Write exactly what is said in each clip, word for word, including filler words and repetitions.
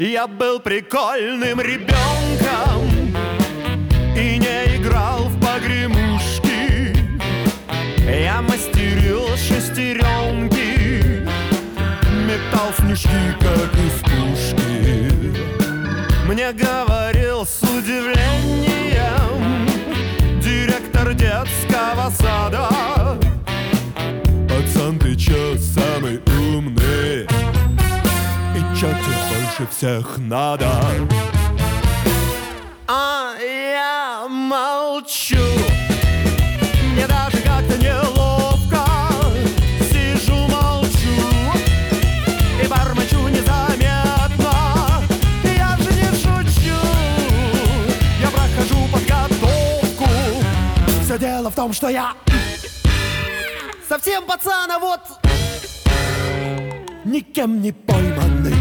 Я был прикольным ребенком и не играл в погремушки. Я мастерил шестеренки, метал снежки, как из пушки. Мне говорил с удивлением директор детского сада: пацан, ты чё самый умный? И чё тебе больше всех надо? А я молчу. Мне даже как-то неловко. Сижу, молчу и бормочу незаметно. Я же не шучу, я прохожу подготовку. Все дело в том, что я совсем пацан, а вот никем не пойманный.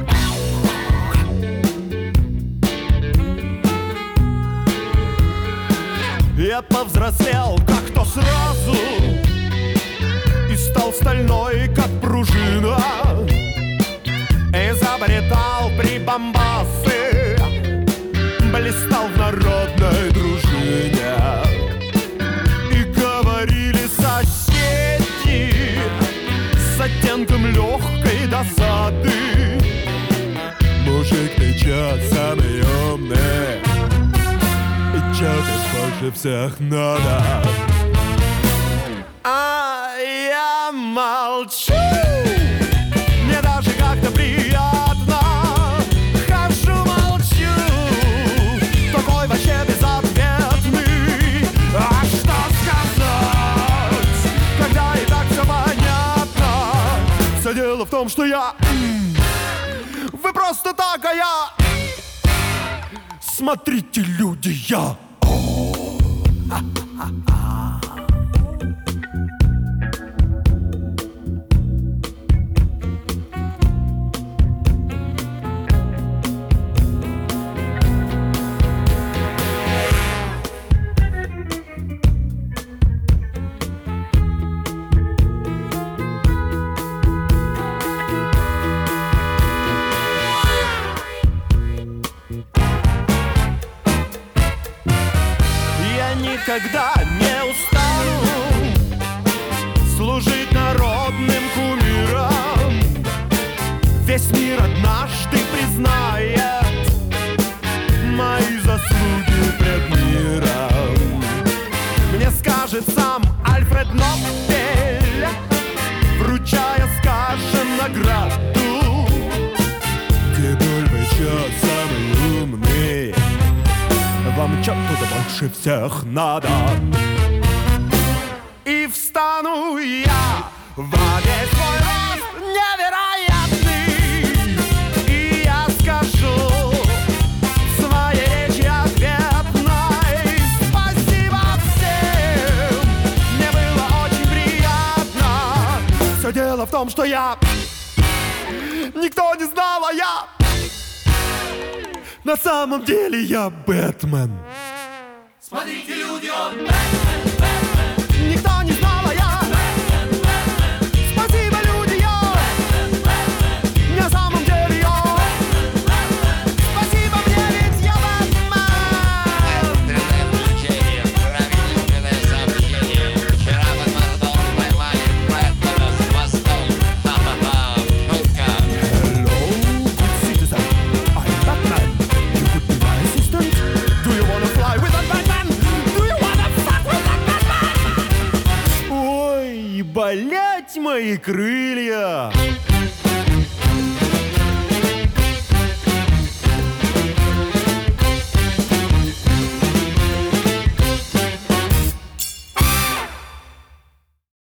Я повзрослел как-то сразу и стал стальной, как пружина. Изобретал прибамбасы, блистал в народной дружине. И говорили соседи с оттенком легкой досады: мужик, ты чё самый умный? И чё ты больше всех надо? А я молчу. Мне даже как-то приятно. Хожу, молчу, такой вообще безответный. А что сказать, когда и так все понятно? Все дело в том, что я вы просто так, а я смотрите, люди, я никогда не устану служить народным кумирам. Весь мир однажды признает мои заслуги пред миром. Мне скажет сам Альфред Нобель, вручая, скажем, награду: дедуль, вы чё самый умный? Вам чё туда больше всех надо? И встану я во весь свой рост невероятный, и я скажу в своей речи ответной: спасибо всем, мне было очень приятно. Все дело в том, что я никто не знал, а я на самом деле я Бэтмен. Смотрите, люди, он Бэтмен, Бэтмен. Никто не знал, а я Бэтмен, Бэтмен. спасибо, люди, я Бэтмен, Бэтмен. на самом деле я Бэтмен, Бэтмен. спасибо мне, ведь я Бэтмен. Экстренное включение, правительственное сообщение. Вчера под мостом поймали Бэтмена с хвостом. Ха-ха-ха, шутка. Hello, good citizen, I'm Batman. You could be my assistant. Do you wanna fly with that Batman? Do you wanna fuck with that Batman? Ой, болять мои крылья.